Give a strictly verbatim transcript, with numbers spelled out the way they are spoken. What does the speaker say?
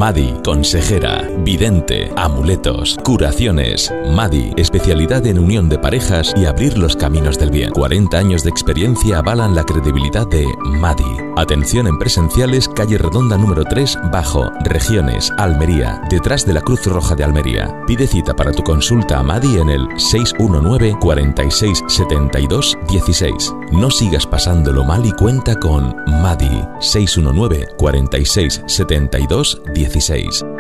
Madi, consejera, vidente, amuletos, curaciones. Madi, especialidad en unión de parejas y abrir los caminos del bien. cuarenta años de experiencia avalan la credibilidad de Madi. Atención en presenciales, calle Redonda número tres, Bajo, Regiones, Almería, detrás de la Cruz Roja de Almería. Pide cita para tu consulta a Madi en el seis uno nueve, cuarenta y seis, setenta y dos, dieciséis. No sigas pasándolo mal y cuenta con Madi. seis uno nueve, cuarenta y seis, setenta y dos, dieciséis.